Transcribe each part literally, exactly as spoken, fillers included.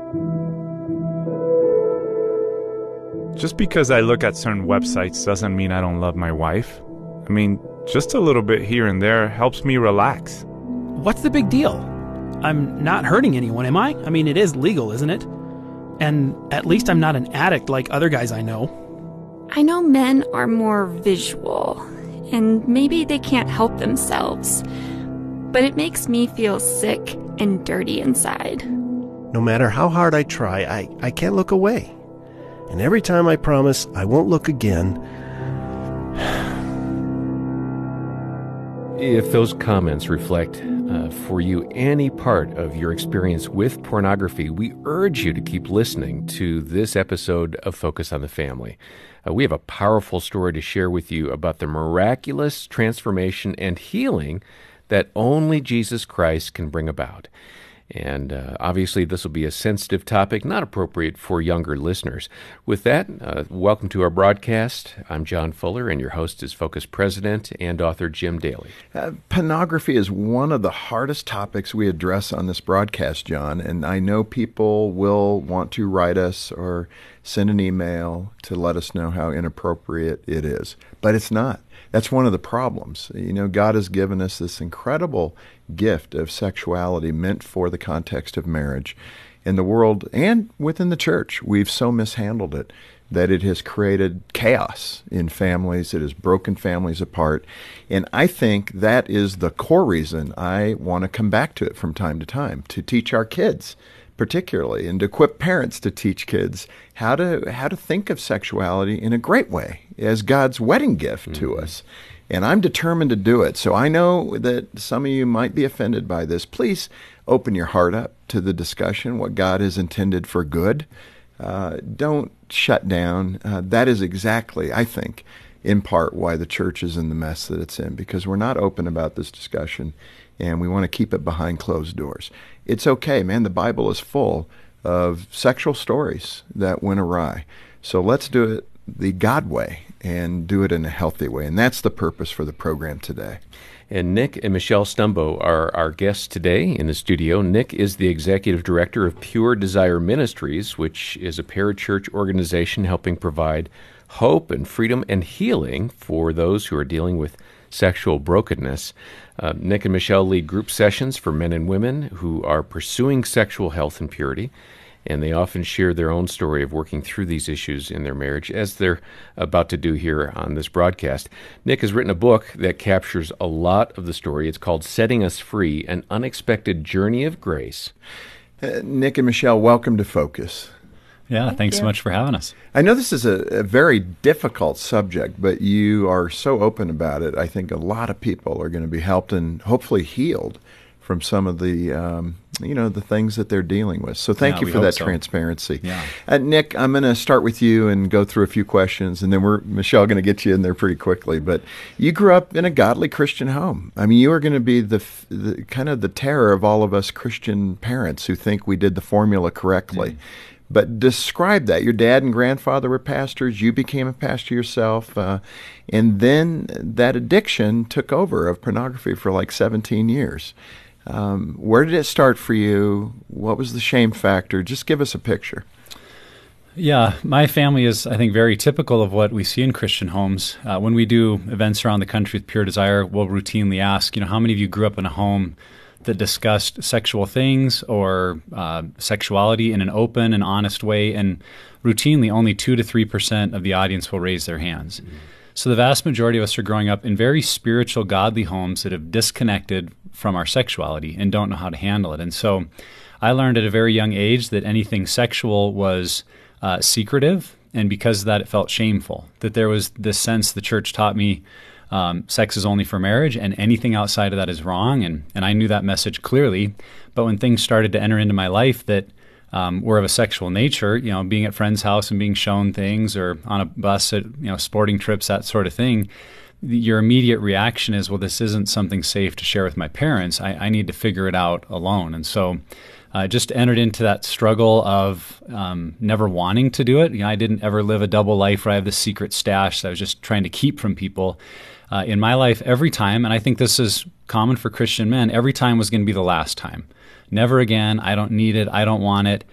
Just because I look at certain websites doesn't mean I don't love my wife. I mean, just a little bit here and there helps me relax. What's the big deal? I'm not hurting anyone, am I? I mean, it is legal, isn't it? And at least I'm not an addict like other guys I know. I know men are more visual, and maybe they can't help themselves. But it makes me feel sick and dirty inside. No matter how hard I try, I, I can't look away. And every time I promise I won't look again. If those comments reflect uh, for you any part of your experience with pornography, we urge you to keep listening to this episode of Focus on the Family. Uh, we have a powerful story to share with you about the miraculous transformation and healing that only Jesus Christ can bring about. And uh, obviously, this will be a sensitive topic, not appropriate for younger listeners. With that, uh, welcome to our broadcast. I'm John Fuller, and your host is Focus President and author Jim Daly. Uh, pornography is one of the hardest topics we address on this broadcast, John, and I know people will want to write us or send an email to let us know how inappropriate it is, but it's not. That's one of the problems. You know, God has given us this incredible gift of sexuality meant for the context of marriage. In the world and within the church, we've so mishandled it that it has created chaos in families. It has broken families apart. And I think that is the core reason I want to come back to it from time to time, to teach our kids particularly, and to equip parents to teach kids how to how to think of sexuality in a great way as God's wedding gift mm-hmm. to us. And I'm determined to do it. So I know that some of you might be offended by this. Please open your heart up to the discussion, what God has intended for good. Uh, don't shut down. Uh, that is exactly, I think, in part why the church is in the mess that it's in, because we're not open about this discussion, and we want to keep it behind closed doors. It's okay, man. The Bible is full of sexual stories that went awry. So let's do it the God way and do it in a healthy way. And that's the purpose for the program today. And Nick and Michelle Stumbo are our guests today in the studio. Nick is the executive director of Pure Desire Ministries, which is a parachurch organization helping provide hope and freedom and healing for those who are dealing with sexual brokenness. Uh, Nick and Michelle lead group sessions for men and women who are pursuing sexual health and purity, and they often share their own story of working through these issues in their marriage, as they're about to do here on this broadcast. Nick has written a book that captures a lot of the story. It's called Setting Us Free, An Unexpected Journey of Grace. Uh, Nick and Michelle, welcome to Focus. Yeah, Thank thanks you. so much for having us. I know this is a, a very difficult subject, but you are so open about it. I think a lot of people are going to be helped and hopefully healed from some of the, um, you know, the things that they're dealing with. So thank Yeah, you we for hope that so. transparency. Yeah. Uh, Nick, I'm going to start with you and go through a few questions, and then we're Michelle going to get you in there pretty quickly. But you grew up in a godly Christian home. I mean, you are going to be the, the kind of the terror of all of us Christian parents who think we did the formula correctly. Mm. But describe that. Your dad and grandfather were pastors. You became a pastor yourself. Uh, and then that addiction took over of pornography for like seventeen years. Um, where did it start for you? What was the shame factor? Just give us a picture. Yeah, my family is, I think, very typical of what we see in Christian homes. Uh, when we do events around the country with Pure Desire, we'll routinely ask, you know, how many of you grew up in a home that discussed sexual things or uh, sexuality in an open and honest way? And routinely, only two to three percent of the audience will raise their hands. Mm-hmm. So the vast majority of us are growing up in very spiritual, godly homes that have disconnected from our sexuality and don't know how to handle it. And so I learned at a very young age that anything sexual was uh, secretive, and because of that, it felt shameful, that there was this sense the church taught me um, sex is only for marriage, and anything outside of that is wrong, and, and I knew that message clearly. But when things started to enter into my life that um, were of a sexual nature, you know, being at friends' house and being shown things, or on a bus at, you know, sporting trips, that sort of thing, your immediate reaction is, well, this isn't something safe to share with my parents. I, I need to figure it out alone. And so I uh, just entered into that struggle of um, never wanting to do it. You know, I didn't ever live a double life where I have this secret stash that I was just trying to keep from people. Uh, in my life, every time, and I think this is common for Christian men, every time was going to be the last time. Never again. I don't need it. I don't want it.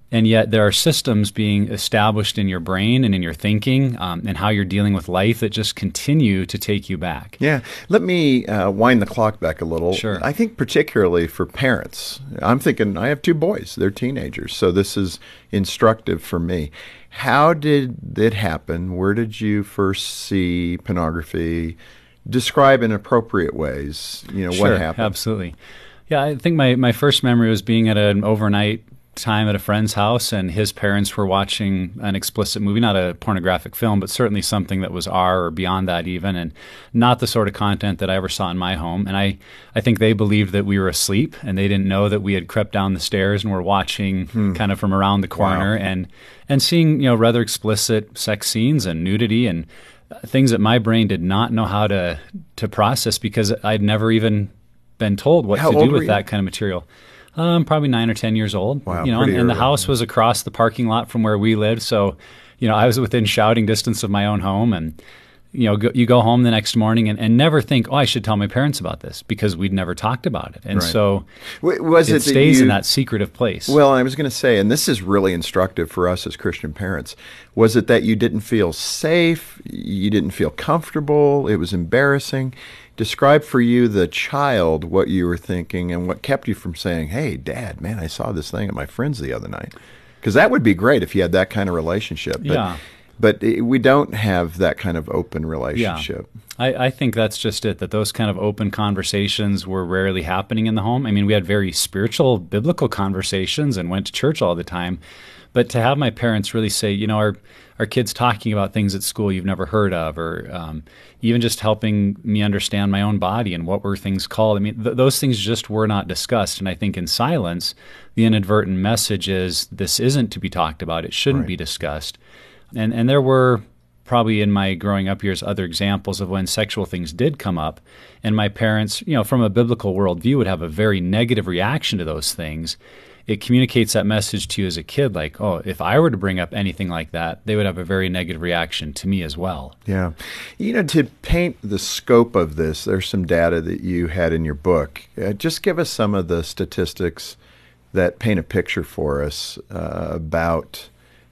And yet there are systems being established in your brain and in your thinking um, and how you're dealing with life that just continue to take you back. Yeah. Let me uh, wind the clock back a little. Sure. I think particularly for parents, I'm thinking I have two boys. They're teenagers. So this is instructive for me. How did it happen? Where did you first see pornography? Describe in appropriate ways, you know, Sure, what happened. Absolutely. Yeah, I think my, my first memory was being at an overnight time at a friend's house, and his parents were watching an explicit movie, not a pornographic film, but certainly something that was R or beyond that even, and not the sort of content that I ever saw in my home. And I, I think they believed that we were asleep, and they didn't know that we had crept down the stairs and were watching hmm. kind of from around the corner wow. and and seeing, you know, rather explicit sex scenes and nudity and things that my brain did not know how to to process because I'd never even been told what How to old do were with you? that kind of material. Um, probably nine or ten years old. Wow, you know, pretty and, and the early. house was across the parking lot from where we lived, so you know I was within shouting distance of my own home. And you know, go, you go home the next morning and, and never think, oh, I should tell my parents about this because we'd never talked about it. And Right. so W- was it, it that stays you- in that secretive place. Well, I was going to say, and this is really instructive for us as Christian parents, was it that you didn't feel safe, you didn't feel comfortable, it was embarrassing? Describe for you, the child, what you were thinking and what kept you from saying, hey, Dad, man, I saw this thing at my friend's the other night. Because that would be great if you had that kind of relationship. But, Yeah. But it, we don't have that kind of open relationship. Yeah. I, I think that's just it, that those kind of open conversations were rarely happening in the home. I mean, we had very spiritual, biblical conversations and went to church all the time. But to have my parents really say, you know, our, our kids talking about things at school you've never heard of, or um, even just helping me understand my own body and what were things called. I mean, th- those things just were not discussed. And I think in silence, the inadvertent message is this isn't to be talked about. It shouldn't Right. be discussed. And and there were probably in my growing up years other examples of when sexual things did come up, and my parents, you know, from a biblical worldview, would have a very negative reaction to those things. It communicates that message to you as a kid, like, oh, if I were to bring up anything like that, they would have a very negative reaction to me as well. Yeah. You know, to paint the scope of this, there's some data that you had in your book. Uh, just give us some of the statistics that paint a picture for us uh, about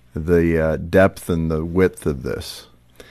the uh, depth and the width of this.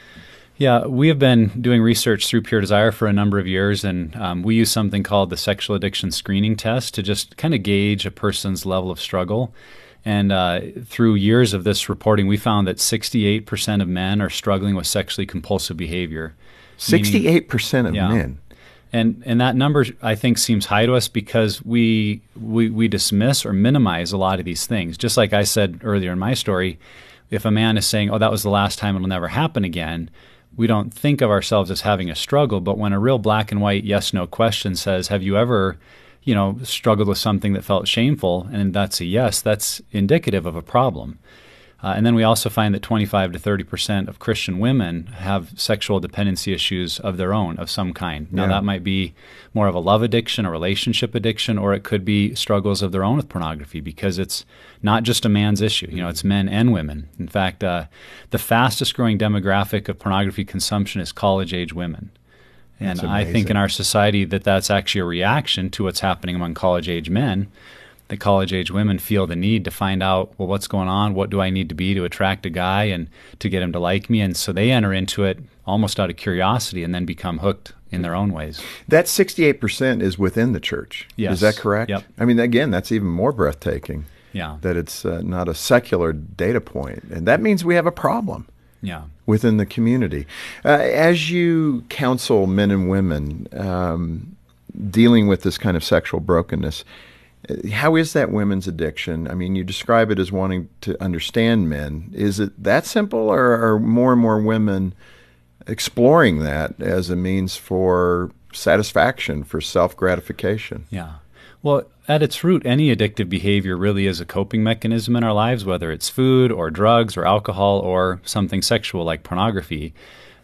Yeah, we have been doing research through Pure Desire for a number of years, and um, we use something called the Sexual Addiction Screening Test to just kind of gauge a person's level of struggle. And uh, through years of this reporting, we found that sixty-eight percent of men are struggling with sexually compulsive behavior. sixty-eight percent of Yeah. men. And and that number, I think, seems high to us because we, we we dismiss or minimize a lot of these things. Just like I said earlier in my story, if a man is saying, oh, that was the last time, it'll never happen again, we don't think of ourselves as having a struggle. But when a real black and white yes-no question says, have you ever, you know, struggled with something that felt shameful, and that's a yes, that's indicative of a problem. Uh, and then we also find that twenty-five to thirty percent of Christian women have sexual dependency issues of their own of some kind. Now, Yeah. that might be more of a love addiction, a relationship addiction, or it could be struggles of their own with pornography, because it's not just a man's issue. You know, it's men and women. In fact, uh, the fastest growing demographic of pornography consumption is college-age women. And That's I think amazing. in our society that that's actually a reaction to what's happening among college-age men. The college-age women feel the need to find out, well, what's going on? What do I need to be to attract a guy and to get him to like me? And so they enter into it almost out of curiosity and then become hooked in their own ways. That sixty-eight percent is within the church. Yes. Is that correct? Yep. I mean, again, that's even more breathtaking. Yeah. That it's uh, not a secular data point. And that means we have a problem Yeah. within the community. Uh, as you counsel men and women um, dealing with this kind of sexual brokenness, uh, how is that women's addiction? I mean, you describe it as wanting to understand men. Is it that simple, or are more and more women exploring that as a means for satisfaction, for self-gratification? Yeah. Well, at its root, any addictive behavior really is a coping mechanism in our lives, whether it's food or drugs or alcohol or something sexual like pornography.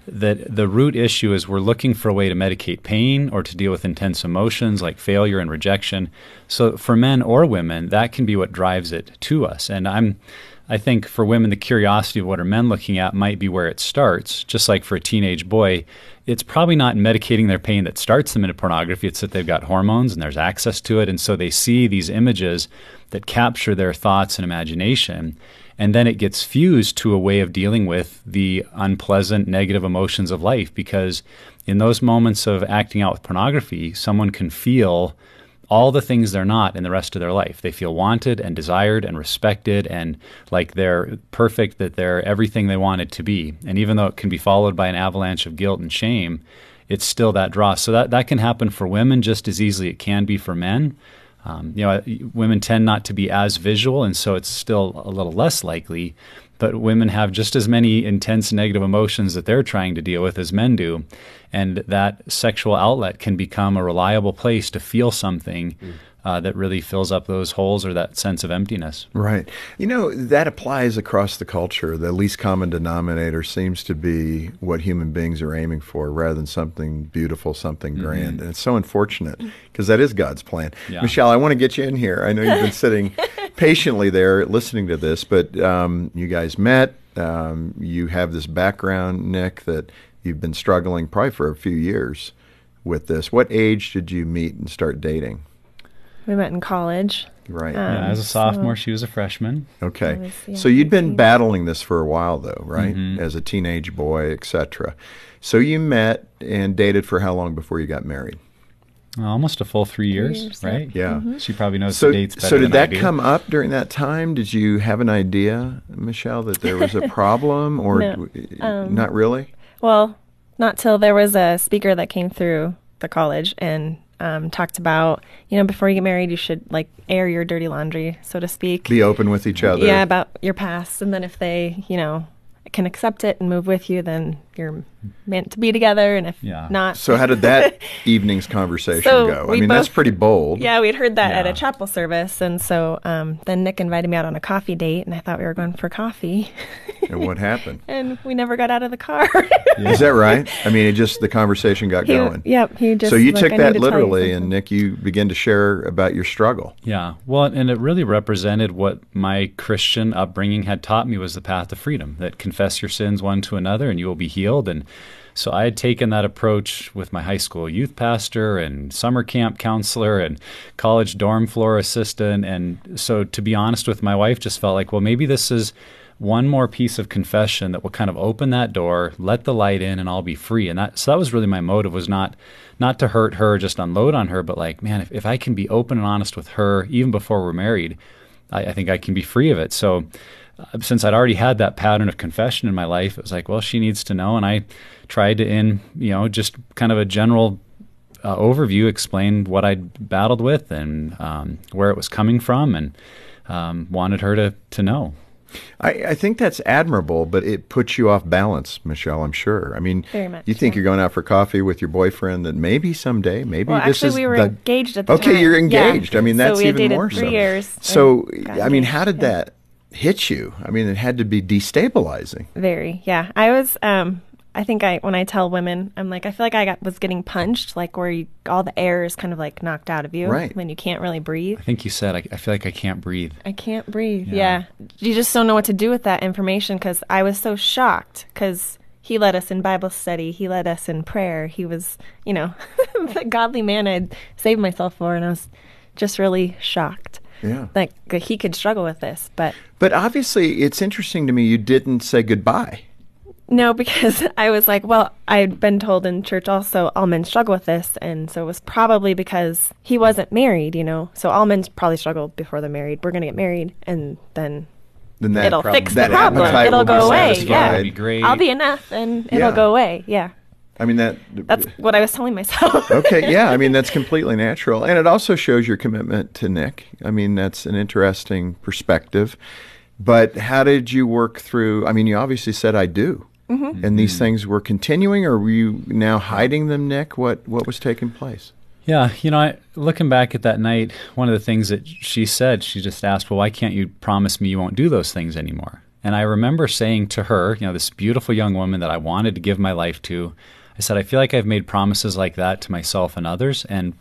that the root issue is we're looking for a way to medicate pain or to deal with intense emotions like failure and rejection. So for men or women, that can be what drives it to us. And I'm, I think for women, the curiosity of what are men looking at might be where it starts. Just like for a teenage boy, it's probably not medicating their pain that starts them into pornography. It's that they've got hormones and there's access to it. And so they see these images that capture their thoughts and imagination. And then it gets fused to a way of dealing with the unpleasant, negative emotions of life, because in those moments of acting out with pornography, someone can feel all the things they're not in the rest of their life. They feel wanted and desired and respected and like they're perfect, that they're everything they wanted to be. And even though it can be followed by an avalanche of guilt and shame, it's still that draw. So that, that can happen for women just as easily it can be for men. Um, you know, women tend not to be as visual, and so it's still a little less likely. But women have just as many intense negative emotions that they're trying to deal with as men do. And that sexual outlet can become a reliable place to feel something mm. uh, that really fills up those holes or that sense of emptiness. Right. You know, that applies across the culture. The least common denominator seems to be what human beings are aiming for rather than something beautiful, something mm-hmm. grand. And it's so unfortunate because that is God's plan. Yeah. Michelle, I want to get you in here. I know you've been sitting patiently there listening to this, but um, you guys met. Um, you have this background, Nick, that you've been struggling probably for a few years with this. What age did you meet and start dating? We met in college. Right. Um, yeah, I was a sophomore. So she was a freshman. Okay. Was, yeah, so you'd been eighteen. battling this for a while, though, right? Mm-hmm. As a teenage boy, et cetera. So you met and dated for how long before you got married? Almost a full three years, three years right? Yeah. Mm-hmm. She probably knows So, the dates better so did than I that do. come up during that time? Did you have an idea, Michelle, that there was a problem, or No. Um, not really? Well, not till there was a speaker that came through the college and um, talked about, you know, before you get married, you should like air your dirty laundry, so to speak. Be open with each other. Yeah, about your past. And then if they, you know, can accept it and move with you, then you're meant to be together. And if Yeah. not. So how did that evening's conversation So go? I we mean, that's both- pretty bold. Yeah, we'd heard that at Yeah. a chapel service. And so um, then Nick invited me out on a coffee date, and I thought we were going for coffee. And what happened? And we never got out of the car. Is that right? I mean, it just, the conversation got He- going. Yep, he just So you like, took "I that need to tell you literally, and something." Nick, you began to share about your struggle. Yeah. Well, and it really represented what my Christian upbringing had taught me was the path of freedom, that confess your sins one to another and you will be healed. And so I had taken that approach with my high school youth pastor and summer camp counselor and college dorm floor assistant. And so to be honest with my wife, just felt like, well, maybe this is one more piece of confession that will kind of open that door, let the light in, and I'll be free. And that, so that was really my motive, was not not to hurt her, just unload on her, but like, man, if, if I can be open and honest with her, even before we're married, I, I think I can be free of it. So uh, since I'd already had that pattern of confession in my life, it was like, well, she needs to know. And I tried to, in, you know, just kind of a general uh, overview, explain what I'd battled with and um, where it was coming from, and um, wanted her to, to know. I, I think that's admirable, but it puts you off balance, Michelle, I'm sure. I mean, Very much, you think yeah. you're going out for coffee with your boyfriend that maybe someday, maybe Well, this actually, is we were the... engaged at the okay, time. you're Yeah. engaged. I mean, So that's we had even dated more three so. years So, and got I mean, how engaged, did yeah. that hit you? I mean, it had to be destabilizing. Very, yeah. I was, um, I think I, when I tell women, I'm like, I feel like I got, was getting punched, like where you, all the air is kind of like knocked out of you. Right. When you can't really breathe. I think you said, I, I feel like I can't breathe. I can't breathe. Yeah. Yeah. You just don't know what to do with that information, because I was so shocked, because he led us in Bible study. He led us in prayer. He was, you know, the godly man I'd saved myself for, and I was just really shocked. Yeah. Like he could struggle with this, but But obviously, it's interesting to me you didn't say goodbye. no, because I was like, well, I'd been told in church also all men struggle with this, and so it was probably because he wasn't married, you know. So all men probably struggle before they're married. We're going to get married, and then Then that it'll problem- fix that the problem. appetite It'll will be go away. satisfied. Yeah, It'll be great. I'll be enough, and it'll Yeah. go away. Yeah, I mean, that... that's what I was telling myself. Okay, yeah, I mean, that's completely natural. And it also shows your commitment to Nick. I mean, that's an interesting perspective. But how did you work through, I mean, you obviously said, I do. Mm-hmm. And these things were continuing, or were you now hiding them, Nick? What what was taking place? Yeah, you know, I, looking back at that night, one of the things that she said, she just asked, well, why can't you promise me you won't do those things anymore? And I remember saying to her, you know, this beautiful young woman that I wanted to give my life to, I said, I feel like I've made promises like that to myself and others, and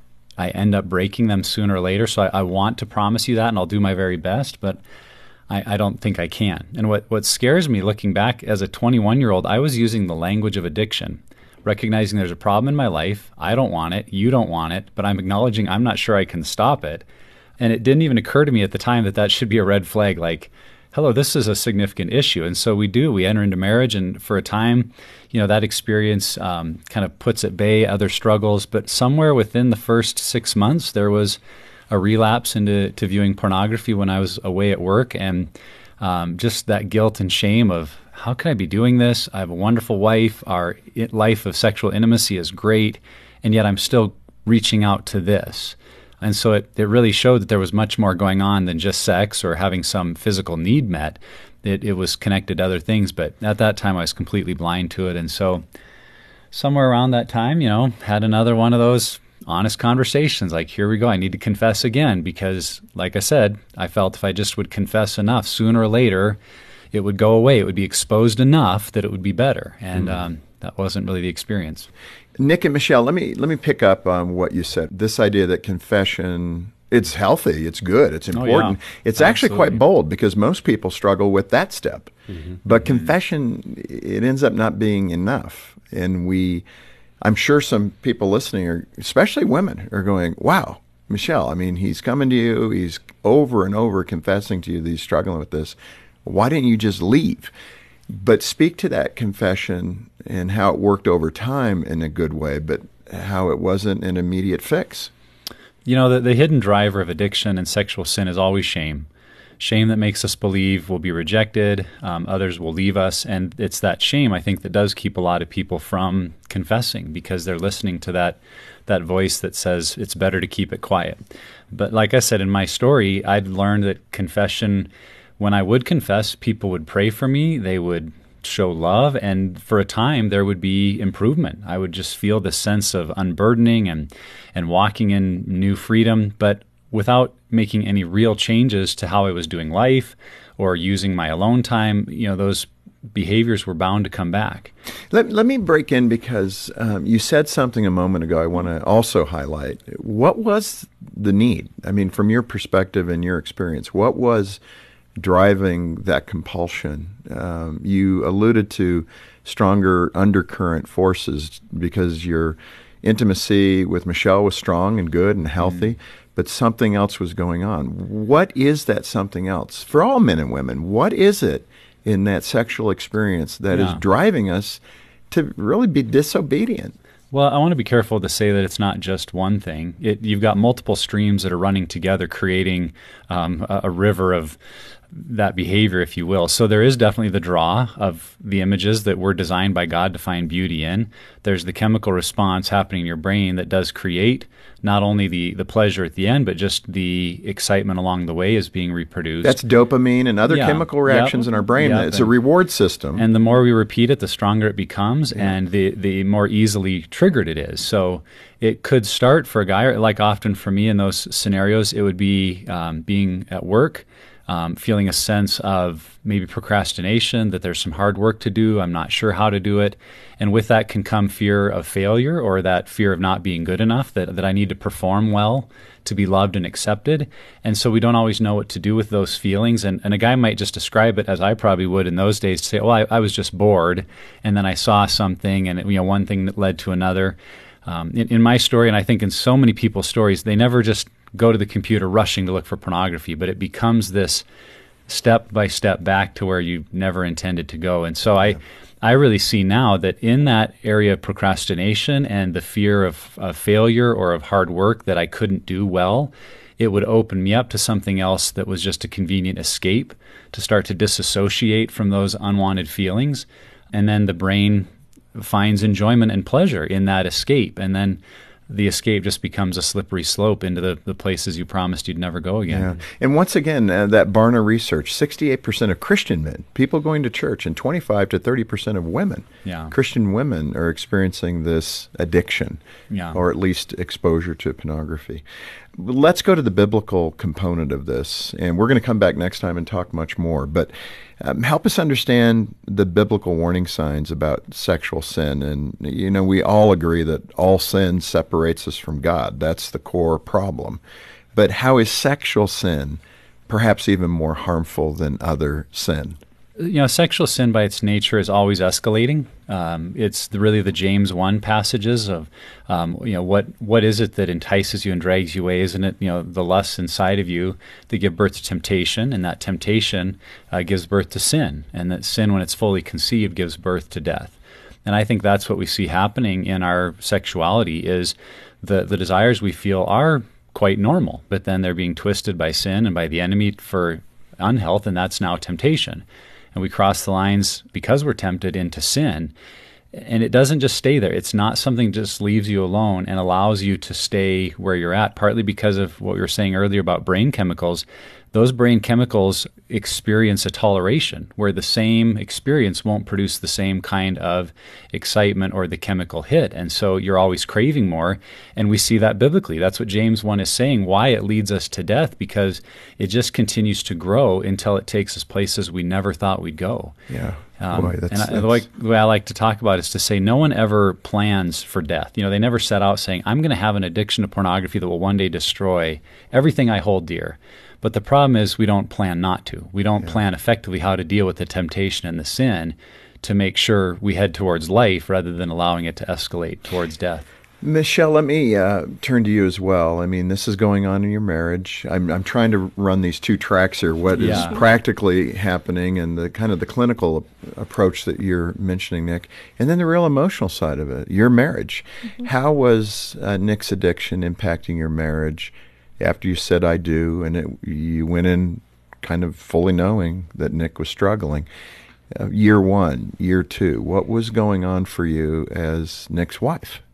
I end up breaking them sooner or later. So I, I want to promise you that, and I'll do my very best, but I, I don't think I can. And what, what scares me looking back as a twenty-one-year-old, I was using the language of addiction, recognizing there's a problem in my life. I don't want it. You don't want it. But I'm acknowledging I'm not sure I can stop it. And it didn't even occur to me at the time that that should be a red flag, like, hello, this is a significant issue. And so we do. We enter into marriage, and for a time, you know, that experience um, kind of puts at bay other struggles. But somewhere within the first six months, there was a relapse into to viewing pornography when I was away at work, and um, just that guilt and shame of, how can I be doing this? I have a wonderful wife. Our life of sexual intimacy is great, and yet I'm still reaching out to this. And so it, it really showed that there was much more going on than just sex or having some physical need met. It, it was connected to other things, but at that time I was completely blind to it. And so somewhere around that time, you know, had another one of those honest conversations, like, here we go, I need to confess again, because like I said, I felt if I just would confess enough, sooner or later, it would go away. It would be exposed enough that it would be better. And mm. um, that wasn't really the experience. Nick and Michelle, let me let me pick up on what you said. This idea that confession, it's healthy, it's good, it's important. Oh, yeah. It's Absolutely. Actually quite bold, because most people struggle with that step. Mm-hmm. But mm-hmm. confession, it ends up not being enough. And we, I'm sure some people listening, are, especially women, are going, wow, Michelle, I mean, he's coming to you, he's over and over confessing to you that he's struggling with this. Why didn't you just leave? But speak to that confession and how it worked over time in a good way, but how it wasn't an immediate fix. You know, the, the hidden driver of addiction and sexual sin is always shame. Shame that makes us believe we'll be rejected, um, others will leave us, and it's that shame, I think, that does keep a lot of people from confessing, because they're listening to that that voice that says it's better to keep it quiet. But like I said in my story, I'd learned that confession, when I would confess, people would pray for me, they would show love, and for a time there would be improvement. I would just feel this sense of unburdening and, and walking in new freedom, but without making any real changes to how I was doing life or using my alone time. You know, those behaviors were bound to come back. Let, let me break in, because um, you said something a moment ago I want to also highlight. What was the need? I mean, from your perspective and your experience, what was driving that compulsion? Um, you alluded to stronger undercurrent forces, because your intimacy with Michelle was strong and good and healthy, mm-hmm. but something else was going on. What is that something else? For all men and women, what is it in that sexual experience that yeah. is driving us to really be disobedient? Well, I want to be careful to say that it's not just one thing. It, you've got multiple streams that are running together, creating um, a, a river of that behavior, if you will. So there is definitely the draw of the images that were designed by God to find beauty in. There's the chemical response happening in your brain that does create not only the, the pleasure at the end, but just the excitement along the way is being reproduced. That's dopamine and other yeah. chemical reactions yep. in our brain. Yep. It's a reward system. And the more we repeat it, the stronger it becomes, yeah. and the, the more easily triggered it is. So it could start for a guy, like often for me in those scenarios, it would be um, being at work, Um, feeling a sense of maybe procrastination, that there's some hard work to do, I'm not sure how to do it. And with that can come fear of failure, or that fear of not being good enough, that, that I need to perform well to be loved and accepted. And so we don't always know what to do with those feelings. And, and a guy might just describe it as I probably would in those days, to say, oh, I, I was just bored, and then I saw something, and it, you know, one thing that led to another. Um, in, in my story, and I think in so many people's stories, they never just go to the computer rushing to look for pornography, but it becomes this step-by-step back to where you never intended to go. And so I, I really see now that in that area of procrastination and the fear of, of failure or of hard work that I couldn't do well, it would open me up to something else that was just a convenient escape, to start to disassociate from those unwanted feelings. And then the brain finds enjoyment and pleasure in that escape. And then the escape just becomes a slippery slope into the, the places you promised you'd never go again. Yeah. And once again, uh, that Barna research, sixty-eight percent of Christian men, people going to church, and twenty-five to thirty percent of women, yeah. Christian women, are experiencing this addiction, yeah. or at least exposure to pornography. let's go to the biblical component of this, and we're going to come back next time and talk much more. But um, help us understand the biblical warning signs about sexual sin. And, you know, we all agree that all sin separates us from God. That's the core problem. But how is sexual sin perhaps even more harmful than other sin? You know, sexual sin by its nature is always escalating. Um, it's the, really the James one passages of, um, you know, what what is it that entices you and drags you away? Isn't it, you know, the lusts inside of you that give birth to temptation, and that temptation uh, gives birth to sin, and that sin, when it's fully conceived, gives birth to death. And I think that's what we see happening in our sexuality is the the desires we feel are quite normal, but then they're being twisted by sin and by the enemy for unhealth, and that's now temptation. And we cross the lines because we're tempted into sin. And it doesn't just stay there. It's not something that just leaves you alone and allows you to stay where you're at, partly because of what we were saying earlier about brain chemicals. Those brain chemicals experience a toleration where the same experience won't produce the same kind of excitement or the chemical hit. And so you're always craving more. And we see that biblically. That's what James one is saying, why it leads us to death, because it just continues to grow until it takes us places we never thought we'd go. Yeah. Um, Boy, that's, and I, that's... the, way, the way I like to talk about it is to say no one ever plans for death. You know, they never set out saying, I'm going to have an addiction to pornography that will one day destroy everything I hold dear. But the problem is we don't plan not to. We don't yeah. plan effectively how to deal with the temptation and the sin to make sure we head towards life rather than allowing it to escalate towards death. Michelle, let me uh, turn to you as well. I mean, this is going on in your marriage. I'm, I'm trying to run these two tracks here, what yeah. is practically happening and the kind of the clinical approach that you're mentioning, Nick, and then the real emotional side of it, your marriage. Mm-hmm. How was uh, Nick's addiction impacting your marriage after you said I do, and it, you went in kind of fully knowing that Nick was struggling? Uh, year one, year two, what was going on for you as Nick's wife?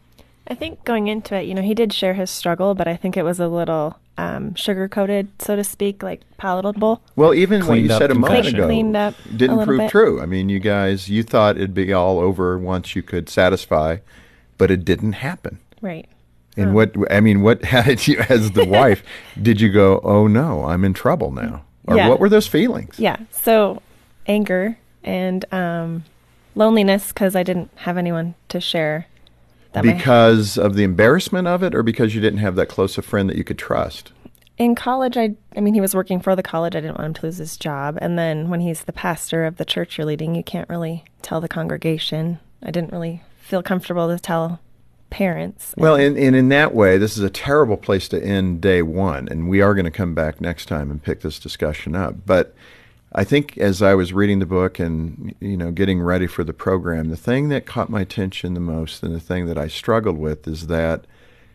I think going into it, you know, he did share his struggle, but I think it was a little um, sugar-coated, so to speak, like palatable. Well, even what you said a moment ago cleaned up didn't prove bit. true. I mean, you guys, you thought it'd be all over once you could satisfy, but it didn't happen. Right. And um, what, I mean, what, how did you, as the wife, did you go, oh no, I'm in trouble now? Or yeah. what were those feelings? Yeah, so anger and um, loneliness because I didn't have anyone to share. Because of the embarrassment of it, or because you didn't have that close a friend that you could trust? In college, I I mean, he was working for the college. I didn't want him to lose his job. And then when he's the pastor of the church you're leading, you can't really tell the congregation. I didn't really feel comfortable to tell parents. Well, and, and in that way, this is a terrible place to end day one. And we are going to come back next time and pick this discussion up. But I think as I was reading the book and, you know, getting ready for the program, the thing that caught my attention the most and the thing that I struggled with is that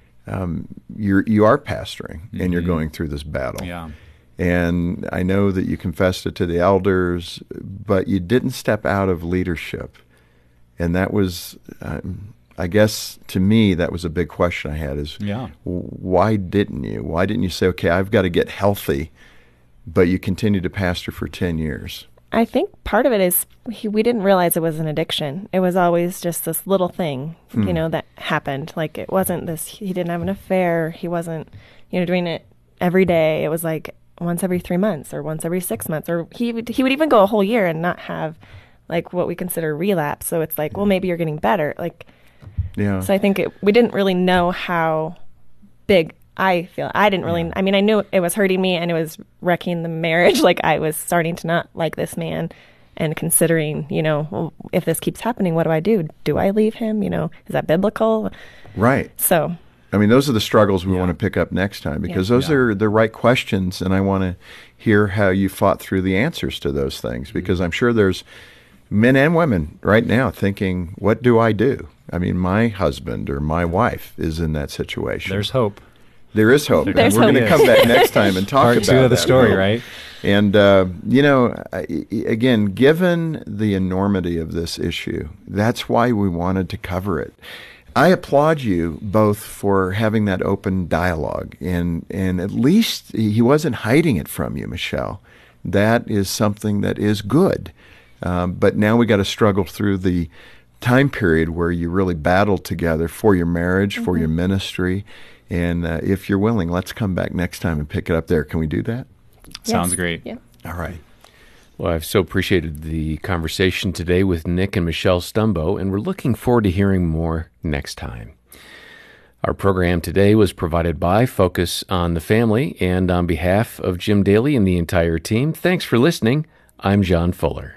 um, you're, you are pastoring mm-hmm. and you're going through this battle. Yeah. And I know that you confessed it to the elders, but you didn't step out of leadership. And that was, um, I guess, to me, that was a big question I had is, yeah. why didn't you? Why didn't you say, okay, I've got to get healthy? But you continued to pastor for ten years. I think part of it is he, we didn't realize it was an addiction. It was always just this little thing, hmm. you know, that happened. Like it wasn't this, he didn't have an affair. He wasn't, you know, doing it every day. It was like once every three months or once every six months. Or he would, he would even go a whole year and not have like what we consider relapse. So it's like, well, maybe you're getting better. Like, yeah. So I think it, we didn't really know how big I feel. I didn't really, yeah. I mean, I knew it was hurting me and it was wrecking the marriage. Like I was starting to not like this man and considering, you know, well, if this keeps happening, what do I do? Do I leave him? You know, is that biblical? Right. So, I mean, those are the struggles we yeah. want to pick up next time because yeah. those yeah. are the right questions. And I want to hear how you fought through the answers to those things because I'm sure there's men and women right now thinking, what do I do? I mean, my husband or my wife is in that situation. There's hope. There is hope. And There's we're going to hope. come back next time and talk Part about two of the that story, hope. right? And, uh, you know, I, again, given the enormity of this issue, that's why we wanted to cover it. I applaud you both for having that open dialogue. And, and at least he wasn't hiding it from you, Michelle. That is something that is good. Um, but now we got to struggle through the time period where you really battle together for your marriage, Mm-hmm. for your ministry. And uh, if you're willing, let's come back next time and pick it up there. Can we do that? Sounds Yes. great. Yeah. All right. Well, I've so appreciated the conversation today with Nick and Michelle Stumbo, and we're looking forward to hearing more next time. Our program today was provided by Focus on the Family, and on behalf of Jim Daly and the entire team, thanks for listening. I'm John Fuller.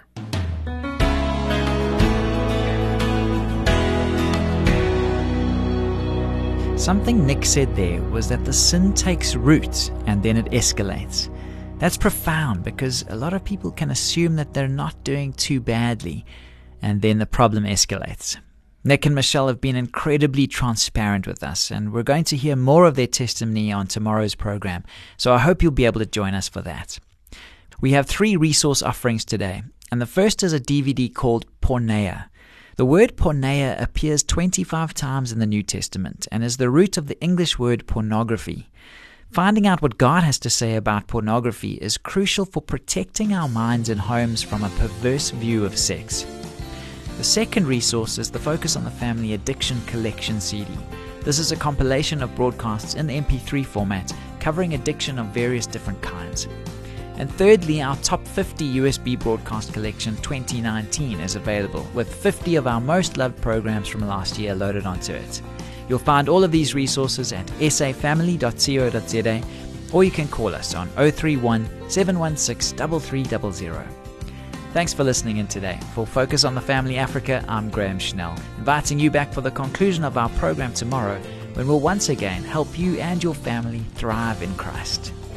Something Nick said there was that the sin takes root and then it escalates. That's profound because a lot of people can assume that they're not doing too badly, and then the problem escalates. Nick and Michelle have been incredibly transparent with us, and we're going to hear more of their testimony on tomorrow's program, so I hope you'll be able to join us for that. We have three resource offerings today, and the first is a D V D called Porneia. The word porneia appears twenty-five times in the New Testament and is the root of the English word pornography. Finding out what God has to say about pornography is crucial for protecting our minds and homes from a perverse view of sex. The second resource is the Focus on the Family Addiction Collection C D. This is a compilation of broadcasts in M P three format covering addiction of various different kinds. And thirdly, our Top fifty U S B Broadcast Collection twenty nineteen is available, with fifty of our most loved programs from last year loaded onto it. You'll find all of these resources at s a family dot co dot z a, or you can call us on zero three one, seven one six, three three zero zero. Thanks for listening in today. For Focus on the Family Africa, I'm Graham Schnell, inviting you back for the conclusion of our program tomorrow, when we'll once again help you and your family thrive in Christ.